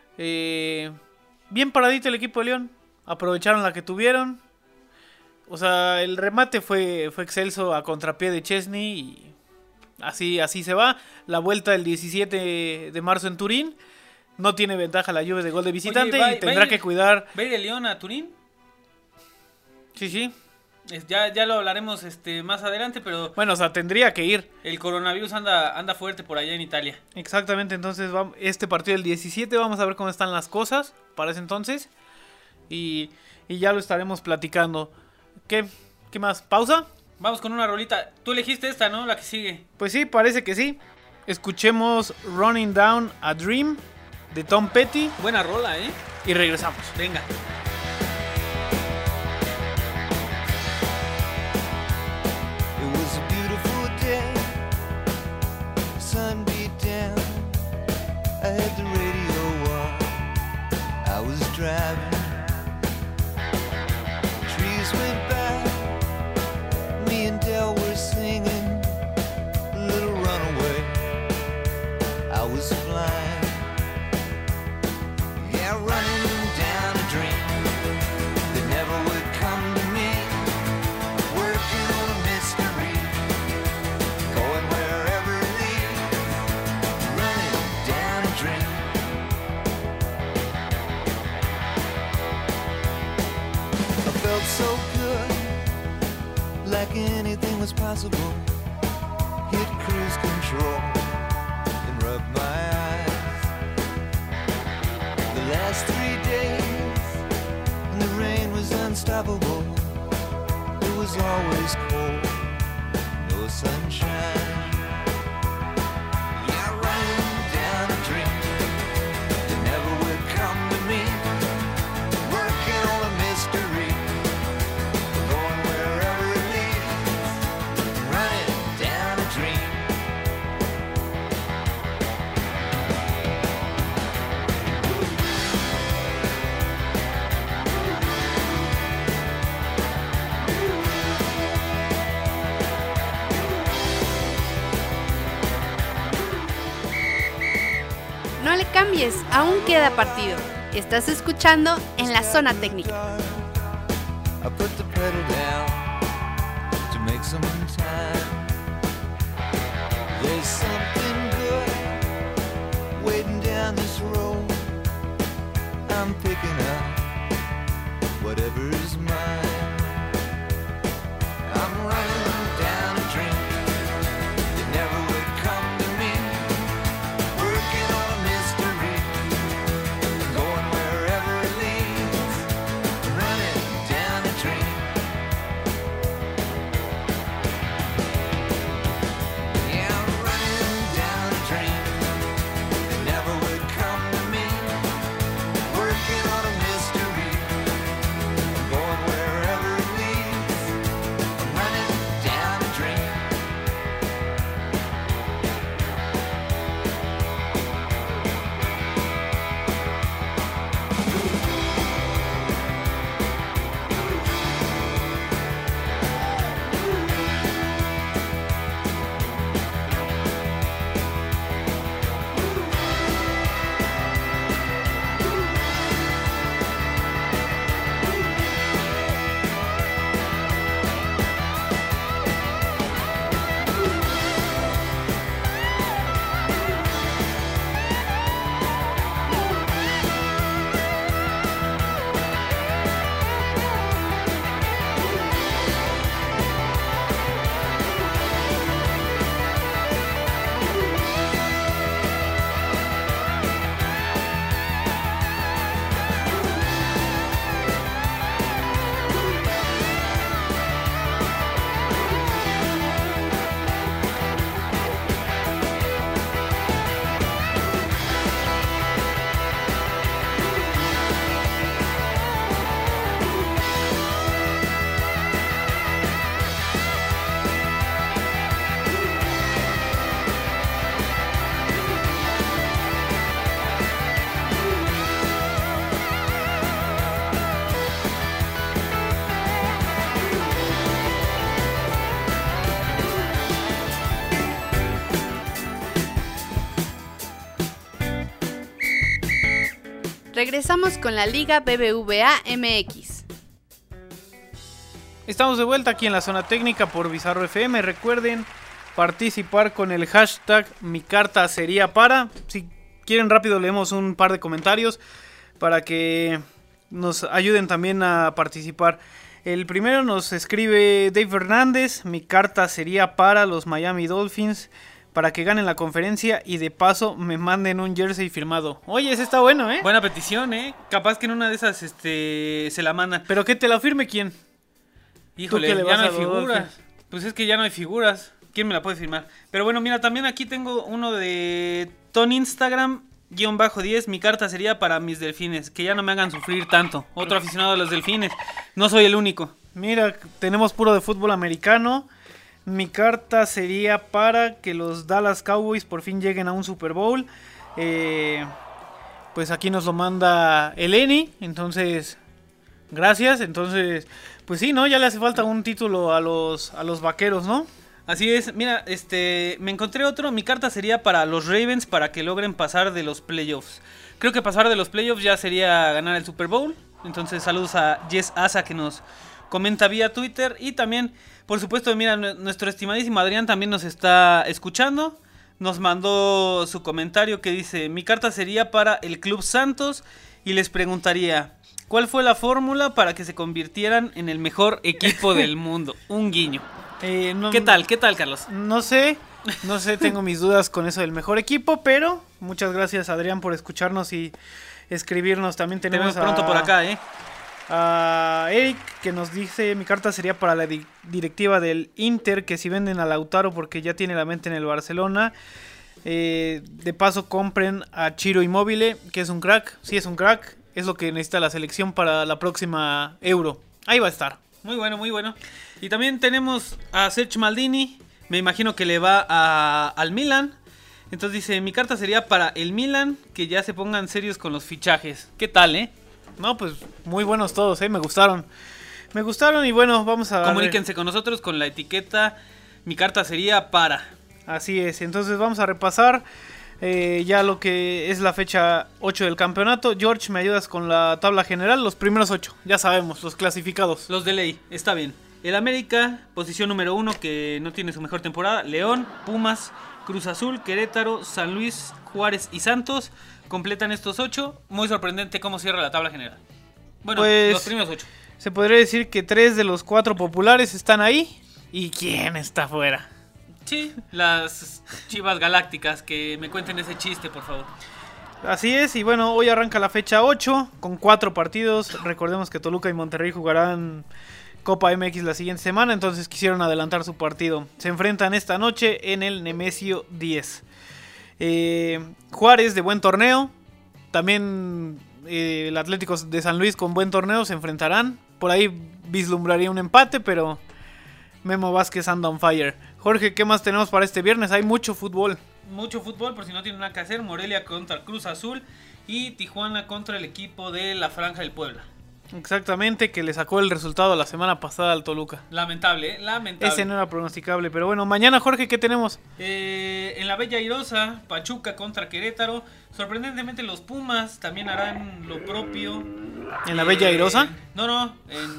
Bien paradito el equipo de Lyon, aprovecharon la que tuvieron. O sea, el remate fue excelso a contrapié de Chesney y así se va. La vuelta el 17 de marzo en Turín. No tiene ventaja la Juve de gol de visitante. Oye, y tendrá que cuidar. ¿Va a ir el Lyon a Turín? Sí. Ya lo hablaremos más adelante, pero Bueno, o sea, tendría que ir. el coronavirus anda fuerte por allá en Italia. Exactamente, entonces este partido del 17 vamos a ver cómo están las cosas para ese entonces. Y ya lo estaremos platicando. ¿Qué más? ¿Pausa? Vamos con una rolita. Tú elegiste esta, ¿no? La que sigue. Pues sí, parece que sí. Escuchemos Running Down a Dream de Tom Petty Buena rola, ¿eh? y regresamos. Venga. It was a beautiful day, sun beat down. I had the radio on, I was driving. Trees went by, me and Del were singing Little Runaway. I was flying, yeah, running down a dream that never would come to me. Working on a mystery, going wherever it leads, running down a dream. I felt so good, like anything was possible. Hit cruise control and rub my eyes. The last 3 days, and the rain was unstoppable. It was always cold, no sunshine. Yeah, running down a dream that never would come to me. Working on a mystery, going wherever it leads. Running down a dream. No le cambies, aún queda partido. Estás escuchando en la zona técnica. I put the pedal down to make some time. There's something good waiting down this road. I'm picking up whatever is mine. I'm running down Regresamos con la Liga BBVA MX. Estamos de vuelta aquí en la zona técnica por Bizarro FM. Recuerden participar con el hashtag Mi Carta Sería Para. Si quieren rápido leemos un par de comentarios para que nos ayuden también a participar. El primero nos escribe Dave Fernández. Mi carta sería para los Miami Dolphins para que ganen la conferencia y de paso me manden un jersey firmado. Oye, ese está bueno, ¿eh? Buena petición, ¿eh? Capaz que en una de esas se la mandan. ¿Pero que te la firme quién? Híjole, ¿Tú que le ya vas no hay a los figuras. Dolphins? Pues es que ya no hay figuras. ¿Quién me la puede firmar? Pero bueno, mira, también aquí tengo uno de Ton Instagram _10. Mi carta sería para mis delfines, que ya no me hagan sufrir tanto. Otro aficionado a los delfines. No soy el único. Mira, tenemos puro de fútbol americano. Mi carta sería para que los Dallas Cowboys por fin lleguen a un Super Bowl. Pues aquí nos lo manda Eleni. Entonces, gracias. Entonces, pues sí, ¿no? Ya le hace falta un título a los vaqueros, ¿no? Así es, mira, me encontré otro. Mi carta sería para los Ravens para que logren pasar de los playoffs. Creo que pasar de los playoffs ya sería ganar el Super Bowl. Entonces, saludos a Jess Asa que nos comenta vía Twitter. Y también, por supuesto, mira, nuestro estimadísimo Adrián también nos está escuchando. Nos mandó su comentario que dice: mi carta sería para el Club Santos y les preguntaría: ¿cuál fue la fórmula para que se convirtieran en el mejor equipo del mundo? Un guiño. No, ¿Qué tal, Carlos? No sé, tengo mis dudas con eso del mejor equipo, pero muchas gracias, Adrián, por escucharnos y escribirnos. También Te tenemos vemos pronto por acá, a Eric, que nos dice: mi carta sería para la directiva del Inter, que si venden a Lautaro porque ya tiene la mente en el Barcelona, de paso compren a Ciro Immobile, que es un crack. Sí, es un crack, es lo que necesita la selección para la próxima Euro. Ahí va a estar. Muy bueno, muy bueno. Y también tenemos a Sergio Maldini. Me imagino que le va al Milan. Entonces dice: mi carta sería para el Milan, que ya se pongan serios con los fichajes. ¿Qué tal, No, pues muy buenos todos, me gustaron. Me gustaron y bueno, vamos a... Comuníquense con nosotros con la etiqueta Mi carta sería para. Así es, entonces vamos a repasar ya lo que es la fecha 8 del campeonato. George, ¿me ayudas con la tabla general? Los primeros 8, ya sabemos, los clasificados. Los de ley, está bien. El América, posición número 1, que no tiene su mejor temporada. León, Pumas, Cruz Azul, Querétaro, San Luis, Juárez y Santos completan estos 8. Muy sorprendente cómo cierra la tabla general. Bueno, pues, los primeros 8. Se podría decir que 3 de los 4 populares están ahí. ¿Y quién está fuera? Sí, las Chivas Galácticas, que me cuenten ese chiste, por favor. Así es, y bueno, hoy arranca la fecha 8 con 4 partidos. Recordemos que Toluca y Monterrey jugarán Copa MX la siguiente semana, entonces quisieron adelantar su partido. Se enfrentan esta noche en el Nemesio 10. Juárez de buen torneo. También el Atlético de San Luis con buen torneo se enfrentarán. Por ahí vislumbraría un empate, pero Memo Vázquez anda on fire. Jorge, ¿qué más tenemos para este viernes? Hay mucho fútbol. Mucho fútbol, por si no tienen nada que hacer. Morelia contra Cruz Azul y Tijuana contra el equipo de la Franja del Puebla. Exactamente, que le sacó el resultado la semana pasada al Toluca. Lamentable, lamentable. Ese no era pronosticable, pero bueno, mañana, Jorge, ¿qué tenemos? En la Bella Airosa, Pachuca contra Querétaro. Sorprendentemente los Pumas también harán lo propio. ¿En la Bella Airosa? No,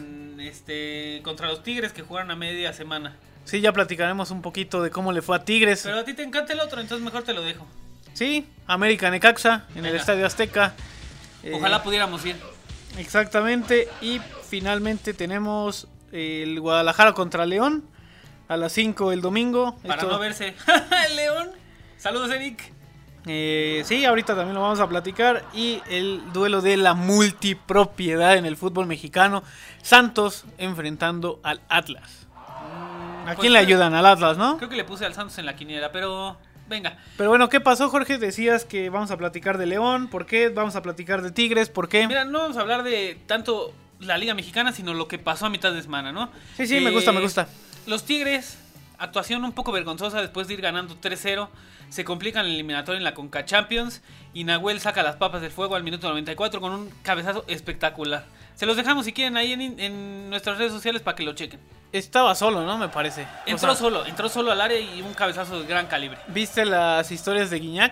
contra los Tigres, que jugaron a media semana. Sí, ya platicaremos un poquito de cómo le fue a Tigres. Pero a ti te encanta el otro, entonces mejor te lo dejo. Sí, América Necaxa en el Estadio Azteca. Ojalá pudiéramos ir. Exactamente, y finalmente tenemos el Guadalajara contra León a las 5 el domingo. Para no verse. El León. Saludos, Eric. Sí, ahorita también lo vamos a platicar. Y el duelo de la multipropiedad en el fútbol mexicano. Santos enfrentando al Atlas. ¿A quién le ayudan? Al Atlas, ¿no? Creo que le puse al Santos en la quiniela, pero venga. Pero bueno, ¿qué pasó, Jorge? Decías que vamos a platicar de León. ¿Por qué? Vamos a platicar de Tigres. ¿Por qué? Mira, no vamos a hablar de tanto la Liga Mexicana, sino lo que pasó a mitad de semana, ¿no? Sí, me gusta. Los Tigres, actuación un poco vergonzosa después de ir ganando 3-0. Se complican el eliminatorio en la Conca Champions. Y Nahuel saca las papas del fuego al minuto 94 con un cabezazo espectacular. Se los dejamos si quieren ahí en nuestras redes sociales para que lo chequen. Estaba solo, ¿no? Me parece. Entró solo al área y un cabezazo de gran calibre. ¿Viste las historias de Guiñac?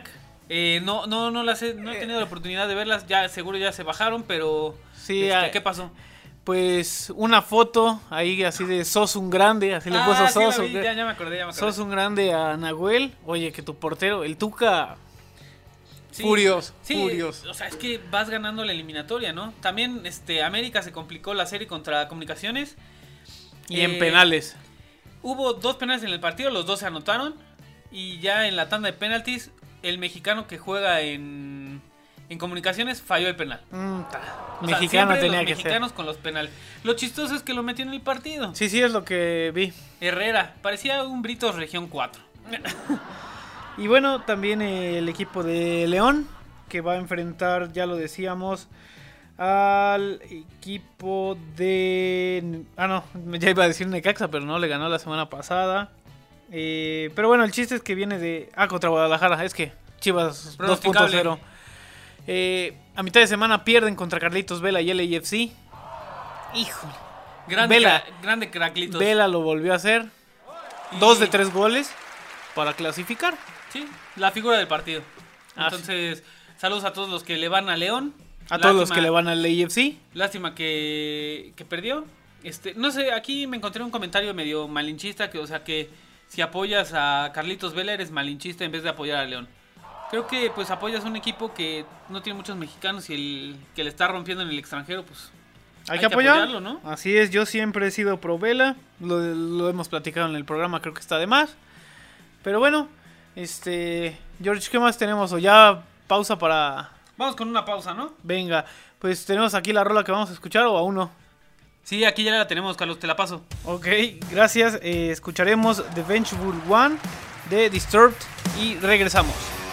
No las no he tenido la oportunidad de verlas, ya seguro ya se bajaron, pero Sí, ¿qué pasó? Pues una foto ahí así de sos un grande, así le puso sí, la sos. vi, ya me acordé. Sos un grande a Nahuel. Oye, que tu portero, el Tuca, Sí, furios. O sea, es que vas ganando la eliminatoria, ¿no? También América se complicó la serie contra Comunicaciones. Y en penales. Hubo 2 penales en el partido, los 2 se anotaron. Y ya en la tanda de penaltis, el mexicano que juega en Comunicaciones falló el penal. O sea, Mexicano siempre tenía los que mexicanos con los penales. Lo chistoso es que lo metió en el partido. ser. Sí, es lo que vi. Herrera, parecía un Britos Región 4. Y bueno, también el equipo de León, que va a enfrentar, ya lo decíamos, al equipo de... no, ya iba a decir Necaxa, pero no, le ganó la semana pasada. Pero bueno, el chiste es que viene de... contra Guadalajara, es que Chivas Pronosticable. 2.0. A mitad de semana pierden contra Carlitos Vela y LAFC. Híjole. Grande Craclitos. Vela lo volvió a hacer. Y- 2 de 3 goles para clasificar. Sí, la figura del partido. Ah, Entonces, saludos a todos los que le van a León. A todos los que le van al LAFC. Lástima que perdió. No sé, aquí me encontré un comentario medio malinchista, o sea que si apoyas a Carlitos Vela eres malinchista en vez de apoyar a León. Creo que pues apoyas a un equipo que no tiene muchos mexicanos y el que le está rompiendo en el extranjero, pues Hay que apoyar. apoyarlo, ¿no? Así es, yo siempre he sido pro Vela. Lo hemos platicado en el programa, creo que está de más. Pero bueno, George, ¿qué más tenemos? O ya pausa para... Vamos con una pausa, ¿no? Venga, pues tenemos aquí la rola que vamos a escuchar o aún no. Sí, aquí ya la tenemos, Carlos, te la paso. Ok, gracias. Escucharemos The Vengeful One de Disturbed y regresamos.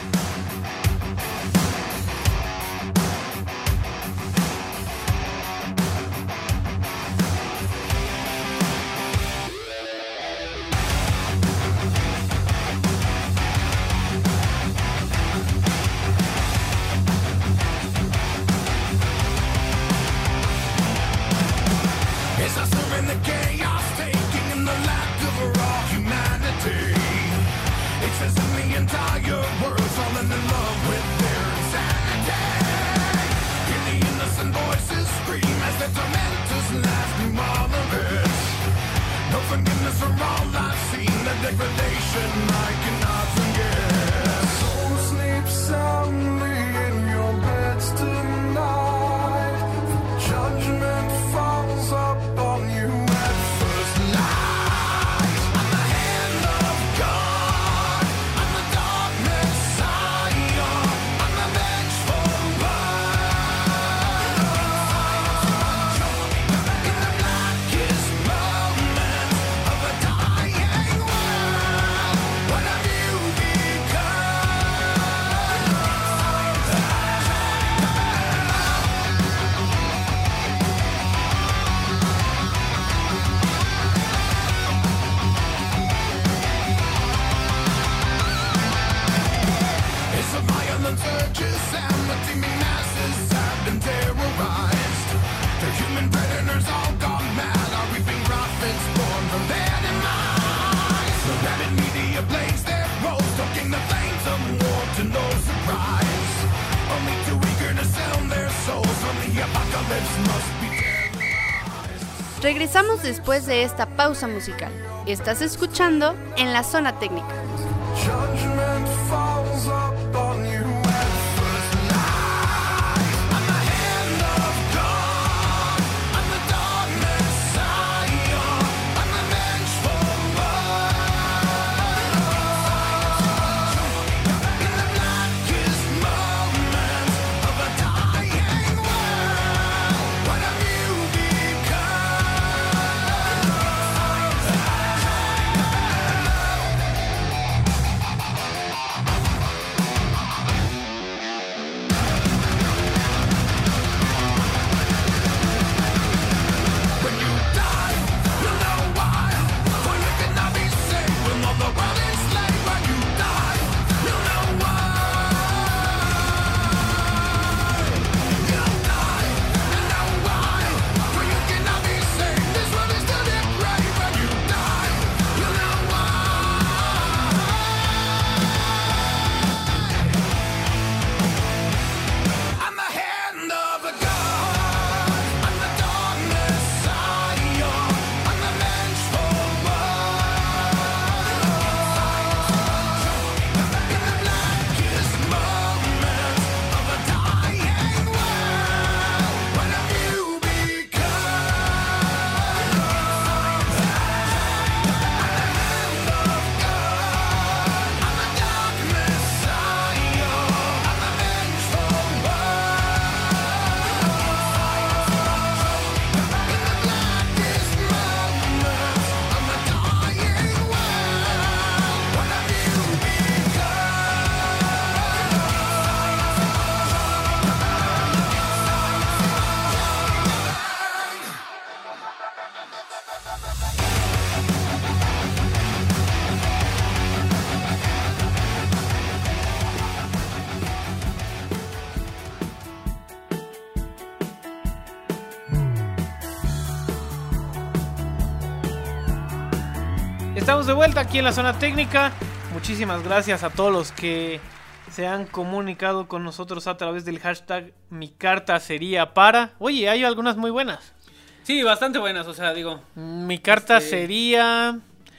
As I surrender chaos, taking in the light of raw humanity. It's as if the entire world's falling in love with their insanity. Hear the innocent voices scream as the tormentors last through all of it. No forgiveness for all I've seen, the degradation I cannot forget. Soul sleep soundly in your beds tonight. Judgment falls upon you at first light. I'm the hand of God. I'm the dark Messiah. I'm the vengeful one. In the blackest moments of a dying world, what have you become? It's a violent urges and the teeming masses have been terrorized. The human predators all gone mad are reaping profits born from their demise. The rabid media blaze their roles, stoking the flames of war to no surprise. Only too eager to sell their souls from the apocalypse must be terrorized. Regresamos después de esta pausa musical. Estás escuchando en la zona técnica. Judgment falls upon you at first light. I'm the hand of God. I'm the dark Messiah. I'm the vengeful one. In the blackest moments of a dying world, what have you become? Estamos de vuelta aquí en la zona técnica. Muchísimas gracias a todos los que se han comunicado con nosotros a través del hashtag Mi Carta Sería Para. Oye, hay algunas muy buenas. Sí, bastante buenas, o sea, digo. Mi carta sería...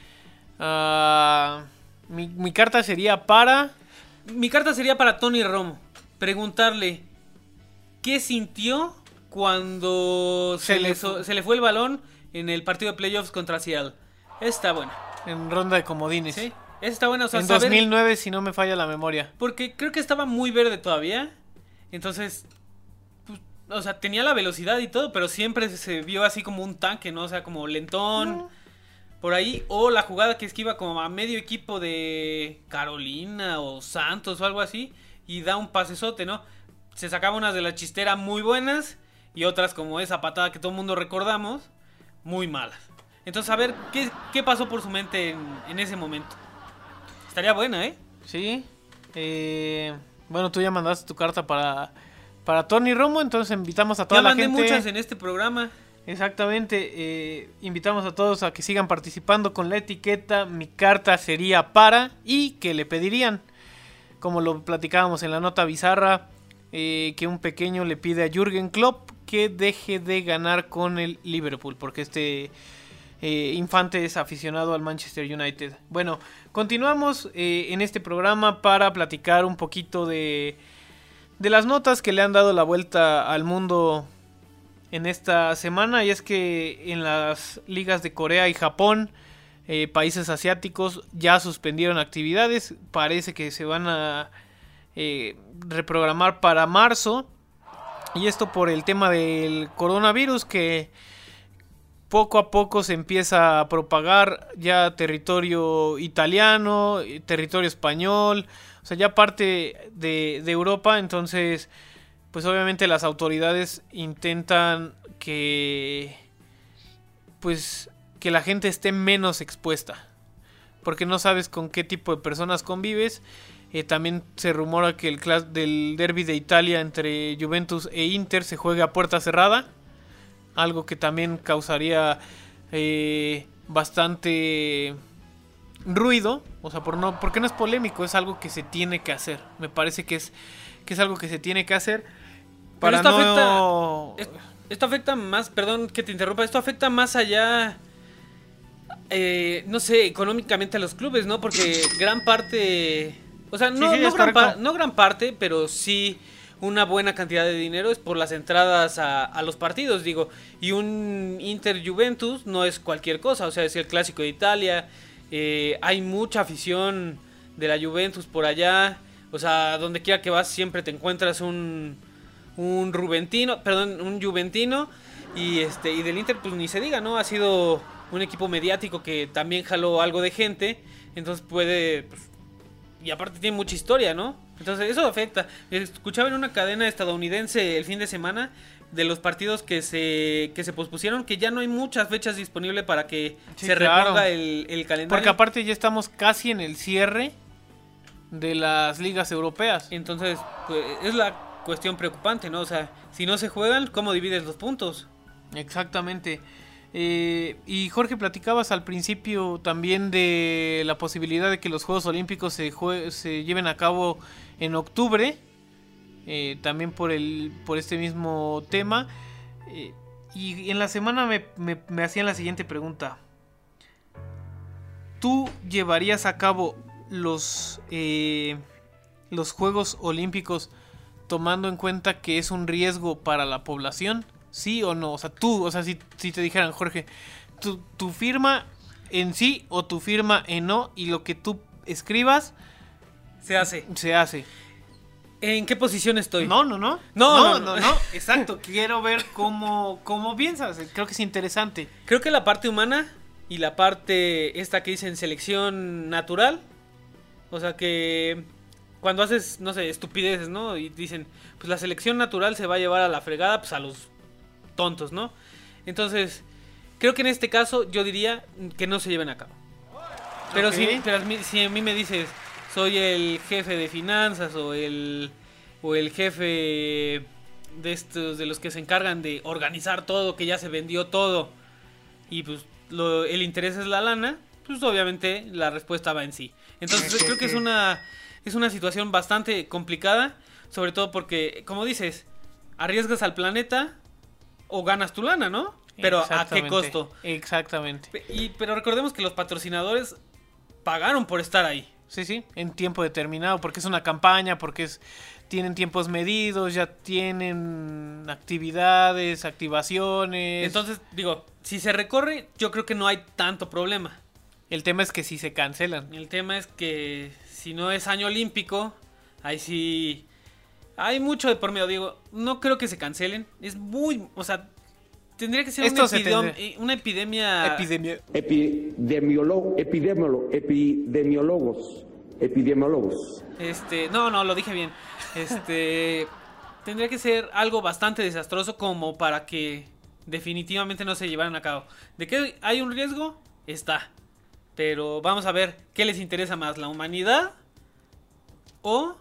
mi carta sería para... Mi carta sería para Tony Romo. Preguntarle qué sintió cuando se le fue el balón en el partido de playoffs contra Seattle. Está buena. En ronda de comodines. Sí, está buena. O sea, en 2009, si no me falla la memoria. Porque creo que estaba muy verde todavía. Entonces, pues, o sea, tenía la velocidad y todo, pero siempre se vio así como un tanque, ¿no? O sea, como lentón. Por ahí. O la jugada que esquiva como a medio equipo de Carolina o Santos o algo así. Y da un pasesote, ¿no? Se sacaba unas de la chistera muy buenas. Y otras como esa patada que todo el mundo recordamos. Muy malas. Entonces, a ver, ¿qué pasó por su mente en ese momento? Estaría buena, ¿eh? Sí. Bueno, tú ya mandaste tu carta para Tony Romo, entonces invitamos a toda la gente. Ya mandé muchas en este programa. Exactamente. Invitamos a todos a que sigan participando con la etiqueta Mi Carta Sería Para y que le pedirían, como lo platicábamos en la nota bizarra, que un pequeño le pide a Jürgen Klopp que deje de ganar con el Liverpool, porque infante es aficionado al Manchester United. Bueno, continuamos en este programa para platicar un poquito de las notas que le han dado la vuelta al mundo en esta semana. Y es que en las ligas de Corea y Japón, países asiáticos ya suspendieron actividades. Parece que se van a reprogramar para marzo. Y esto por el tema del coronavirus, que poco a poco se empieza a propagar ya territorio italiano, territorio español, o sea, ya parte de Europa. Entonces, pues obviamente las autoridades intentan que la gente esté menos expuesta, porque no sabes con qué tipo de personas convives. También se rumora que el del derbi de Italia entre Juventus e Inter se juegue a puerta cerrada. Algo que también causaría bastante ruido. O sea, porque no es polémico, es algo que se tiene que hacer. Me parece que es algo que se tiene que hacer. Para esto afecta más, perdón que te interrumpa, esto afecta más allá, no sé, económicamente a los clubes, ¿no? Porque gran parte, o sea, no gran parte, pero sí una buena cantidad de dinero es por las entradas a los partidos, digo. Y un Inter-Juventus no es cualquier cosa, o sea, es el clásico de Italia. Hay mucha afición de la Juventus por allá. O sea, donde quiera que vas siempre te encuentras un Juventino. Y del Inter pues ni se diga, ¿no? Ha sido un equipo mediático que también jaló algo de gente. Entonces puede... Pues, y aparte tiene mucha historia, ¿no? Entonces eso afecta. Escuchaba en una cadena estadounidense el fin de semana de los partidos que se pospusieron, que ya no hay muchas fechas disponibles para que se reponga el calendario. Porque aparte ya estamos casi en el cierre de las ligas europeas. Entonces, pues, es la cuestión preocupante, ¿no? O sea, si no se juegan, ¿cómo divides los puntos? Exactamente. Y Jorge, platicabas al principio también de la posibilidad de que los Juegos Olímpicos se lleven a cabo en octubre, también por este mismo tema. Y en la semana me hacían la siguiente pregunta: ¿tú llevarías a cabo los Juegos Olímpicos tomando en cuenta que es un riesgo para la población? ¿Sí o no? O sea, si te dijeran, Jorge, tu firma en sí o tu firma en no, y lo que tú escribas se hace. ¿En qué posición estoy? No. No. Exacto, quiero ver cómo piensas. Creo que es interesante. Creo que la parte humana y la parte esta que dicen selección natural, o sea que cuando haces, no sé, estupideces, ¿no? Y dicen, pues la selección natural se va a llevar a la fregada, pues a los tontos, ¿no? Entonces, creo que en este caso yo diría que no se lleven a cabo. Pero Okay. si a mí me dices, soy el jefe de finanzas o el jefe de estos, de los que se encargan de organizar todo, que ya se vendió todo, y pues el interés es la lana, pues obviamente la respuesta va en sí. Entonces creo que es una situación bastante complicada, sobre todo porque, como dices, arriesgas al planeta o ganas tu lana, ¿no? Pero ¿a qué costo? Exactamente. Pero recordemos que los patrocinadores pagaron por estar ahí. Sí, en tiempo determinado, porque es una campaña, porque tienen tiempos medidos, ya tienen actividades, activaciones. Entonces, digo, si se recorre, yo creo que no hay tanto problema. El tema es que si se cancelan. El tema es que si no es año olímpico, ahí sí hay mucho de por medio. Digo, no creo que se cancelen. Es muy, o sea, tendría que ser una epidemia. Epidemiólogos. No, lo dije bien. Tendría que ser algo bastante desastroso como para que definitivamente no se llevaran a cabo. ¿De qué hay un riesgo? Está. Pero vamos a ver qué les interesa más, la humanidad o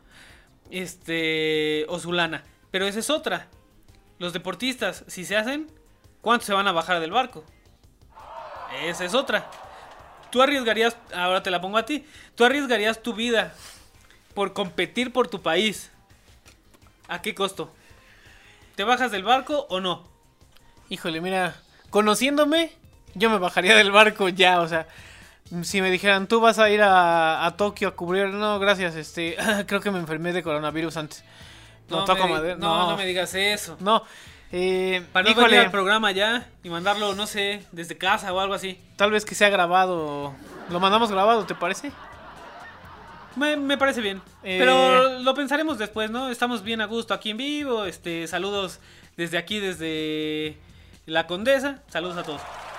su lana. Pero esa es otra. Los deportistas, si se hacen, ¿cuántos se van a bajar del barco? Esa es otra. Tú arriesgarías, ahora te la pongo a ti, tú arriesgarías tu vida por competir por tu país. ¿A qué costo? ¿Te bajas del barco o no? Híjole, mira, conociéndome, yo me bajaría del barco ya, o sea, si me dijeran, tú vas a ir a Tokio a cubrir, no, gracias, creo que me enfermé de coronavirus antes. No me digas eso. No, para no venir al programa ya y mandarlo, no sé, desde casa o algo así. Tal vez que sea grabado, lo mandamos grabado, ¿te parece? Me parece bien, pero lo pensaremos después, ¿no? Estamos bien a gusto aquí en vivo, saludos desde aquí, desde la Condesa, saludos a todos.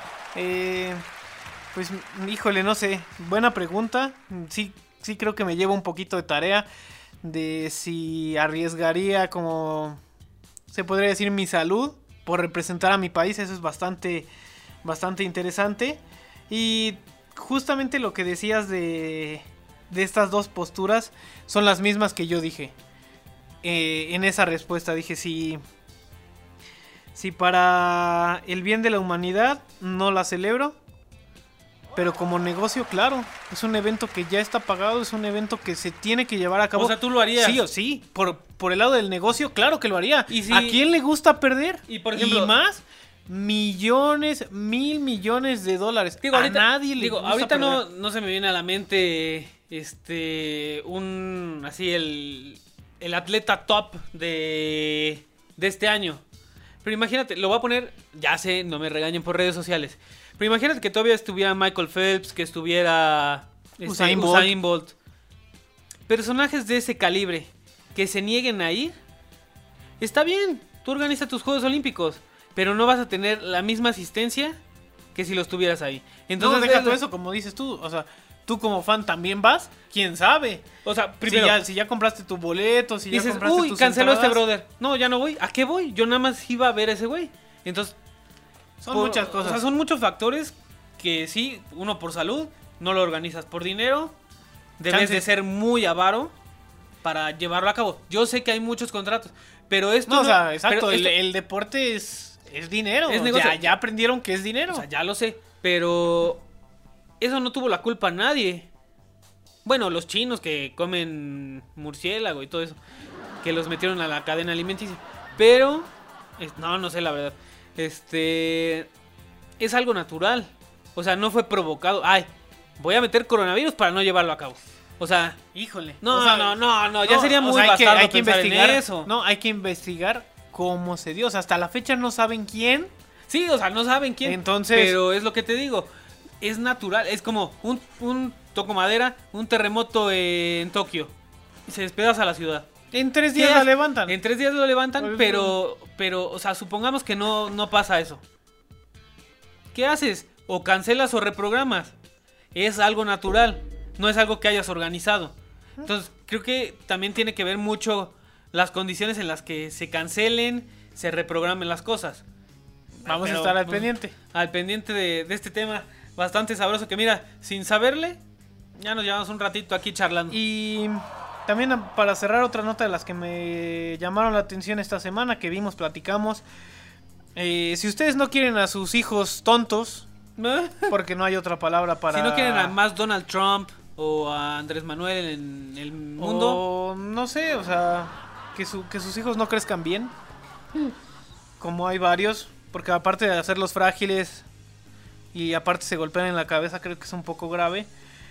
Pues, híjole, no sé, buena pregunta, sí creo que me lleva un poquito de tarea de si arriesgaría, como se podría decir, mi salud por representar a mi país. Eso es bastante interesante. Y justamente lo que decías de estas dos posturas son las mismas que yo dije en esa respuesta. Dije, si para el bien de la humanidad no la celebro, pero como negocio, claro, es un evento que ya está pagado, es un evento que se tiene que llevar a cabo. O sea, ¿tú lo harías? Sí o sí, por el lado del negocio, claro que lo haría. ¿Y si... ¿A quién le gusta perder? Y por ejemplo, y más, millones, $1,000 millones. Digo, ahorita, a nadie le gusta ahorita perder. no se me viene a la mente el atleta top de este año. Pero imagínate, lo voy a poner, ya sé, no me regañen por redes sociales. Pero imagínate que todavía estuviera Michael Phelps, que estuviera Usain Bolt. Personajes de ese calibre que se nieguen a ir. Está bien, tú organizas tus Juegos Olímpicos, pero no vas a tener la misma asistencia que si los tuvieras ahí. Entonces, no, deja todo eso, como dices tú, o sea, tú como fan también vas, quién sabe. O sea, primero, si ya compraste tu boleto, si dices, ya compraste tus canceló entradas, brother. No, ya no voy. ¿A qué voy? Yo nada más iba a ver a ese güey. Entonces, son muchas cosas. O sea, son muchos factores que sí, uno por salud, no lo organizas por dinero, debes de ser muy avaro para llevarlo a cabo. Yo sé que hay muchos contratos, pero esto no, o sea, exacto, pero el deporte es dinero. Es negocio. Ya aprendieron que es dinero. O sea, ya lo sé, pero eso no tuvo la culpa a nadie. Bueno, los chinos que comen murciélago y todo eso, que los metieron a la cadena alimenticia. Pero no sé la verdad. Es algo natural. O sea, no fue provocado. Ay, voy a meter coronavirus para no llevarlo a cabo. O sea, híjole. No, o sea, no, ya sería muy bastardo hay que investigar en eso. No, hay que investigar cómo se dio. O sea, hasta la fecha no saben quién. Sí, o sea, no saben quién. Entonces, pero es lo que te digo. Es natural. Es como toco madera, un terremoto en Tokio. Y se despedaza la ciudad. En 3 días la levantan. En 3 días lo levantan, pero, o sea, supongamos que no pasa eso. ¿Qué haces? O cancelas o reprogramas. Es algo natural, no es algo que hayas organizado. Entonces, creo que también tiene que ver mucho las condiciones en las que se cancelen, se reprogramen las cosas. Vamos a estar al pendiente. Al pendiente de este tema bastante sabroso que mira, sin saberle, ya nos llevamos un ratito aquí charlando. Y también para cerrar otra nota de las que me llamaron la atención esta semana, que vimos, platicamos. Si ustedes no quieren a sus hijos tontos, porque no hay otra palabra para... Si no quieren a más Donald Trump o a Andrés Manuel en el mundo. O, no sé, o sea, que sus hijos no crezcan bien. Como hay varios, porque aparte de hacerlos frágiles y aparte se golpean en la cabeza, creo que es un poco grave.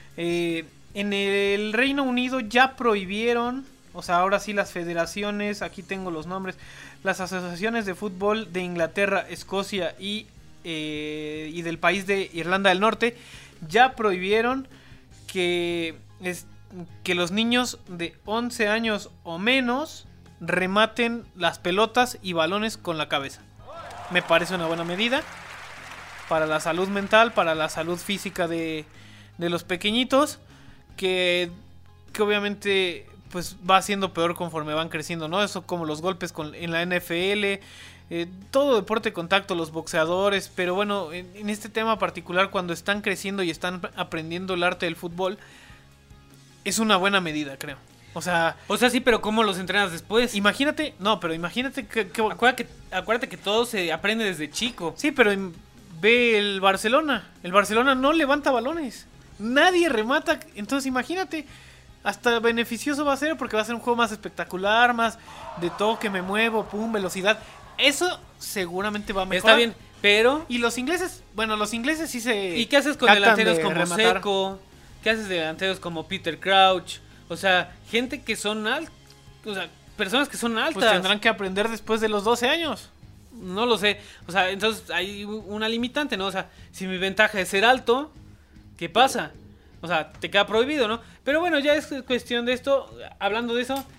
En el Reino Unido ya prohibieron, o sea, ahora sí las federaciones, aquí tengo los nombres, las asociaciones de fútbol de Inglaterra, Escocia y del país de Irlanda del Norte, ya prohibieron que los niños de 11 años o menos rematen las pelotas y balones con la cabeza. Me parece una buena medida para la salud mental, para la salud física de los pequeñitos, que obviamente pues va siendo peor conforme van creciendo, ¿no? Eso como los golpes en la NFL, todo deporte de contacto, los boxeadores, pero bueno, en este tema particular, cuando están creciendo y están aprendiendo el arte del fútbol, es una buena medida, creo. O sea, sí, pero ¿cómo los entrenas después? Imagínate que Acuérdate que todo se aprende desde chico. Sí, pero ve el Barcelona. El Barcelona no levanta balones. Nadie remata. Entonces imagínate, hasta beneficioso va a ser porque va a ser un juego más espectacular, más de toque, me muevo, pum, velocidad. Eso seguramente va a mejorar. Está bien, pero... Y los ingleses sí se... ¿Y qué haces con delanteros como Seco? ¿Qué haces de delanteros como Peter Crouch? O sea, gente que son altas. O sea, personas que son altas. Pues tendrán que aprender después de los 12 años. No lo sé. O sea, entonces hay una limitante, ¿no? O sea, si mi ventaja es ser alto, ¿qué pasa? O sea, te queda prohibido, ¿no? Pero bueno, ya es cuestión de esto. Hablando de eso,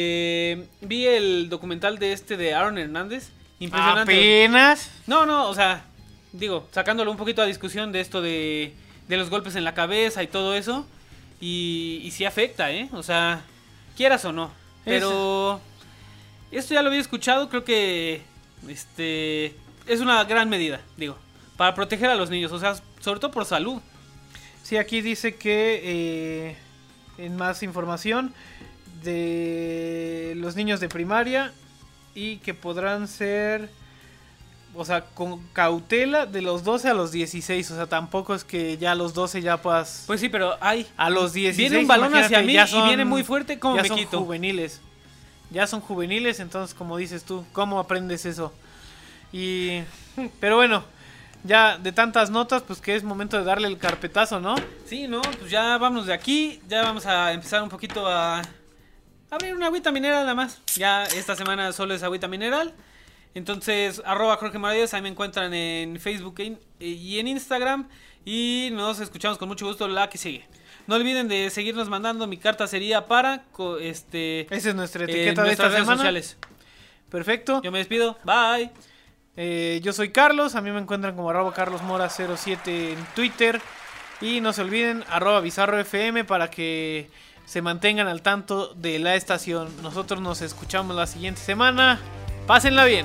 vi el documental de Aaron Hernández. Impresionante. ¿Apenas? No, o sea, digo, sacándolo un poquito a discusión de esto de los golpes en la cabeza y todo eso. Y sí afecta, ¿eh? O sea, quieras o no. Pero esto ya lo había escuchado, creo que es una gran medida, digo, para proteger a los niños, o sea, sobre todo por salud. Sí, aquí dice que en más información de los niños de primaria y que podrán ser, o sea, con cautela de los 12 a los 16, o sea, tampoco es que ya a los 12 ya puedas... Pues sí, pero a los 16 viene un balón hacia mí y viene muy fuerte, ¿cómo me quito? Ya son juveniles, entonces como dices tú, ¿cómo aprendes eso? Pero bueno, ya de tantas notas, pues que es momento de darle el carpetazo, ¿no? Sí, no, pues ya vámonos de aquí, ya vamos a empezar un poquito a abrir una agüita mineral nada más. Ya esta semana solo es agüita mineral. Entonces, @JorgeMaravillas, ahí me encuentran en Facebook y en Instagram. Y nos escuchamos con mucho gusto la que sigue. No olviden de seguirnos mandando. Mi carta sería para esa es nuestra etiqueta de nuestras esta redes semana. sociales. Perfecto. Yo me despido. Bye. Yo soy Carlos. A mí me encuentran como @CarlosMora07 en Twitter. Y no se olviden @BizarroFM para que se mantengan al tanto de la estación. Nosotros nos escuchamos la siguiente semana. Pásenla bien.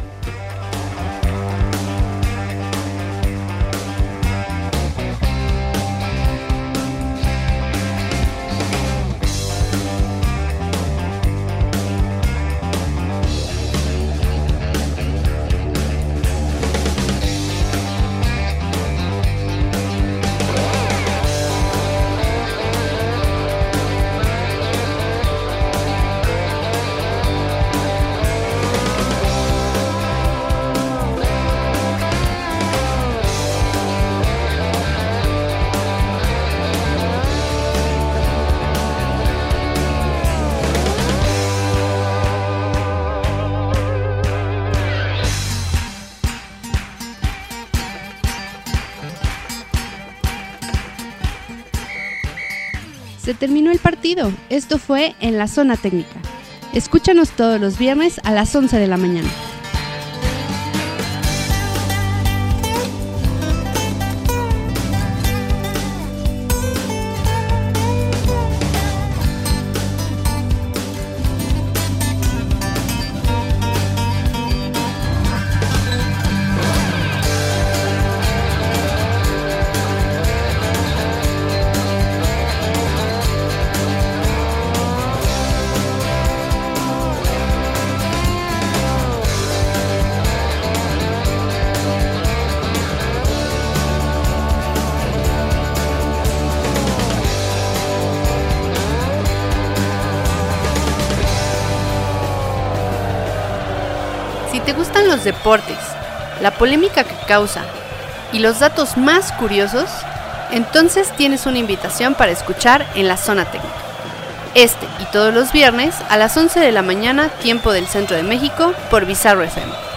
Se terminó el partido. Esto fue En la Zona Técnica. Escúchanos todos los viernes a las 11 de la mañana. Si te gustan los deportes, la polémica que causa y los datos más curiosos, entonces tienes una invitación para escuchar en la Zona Técnica. Este y todos los viernes a las 11 de la mañana, tiempo del Centro de México, por Bizarro FM.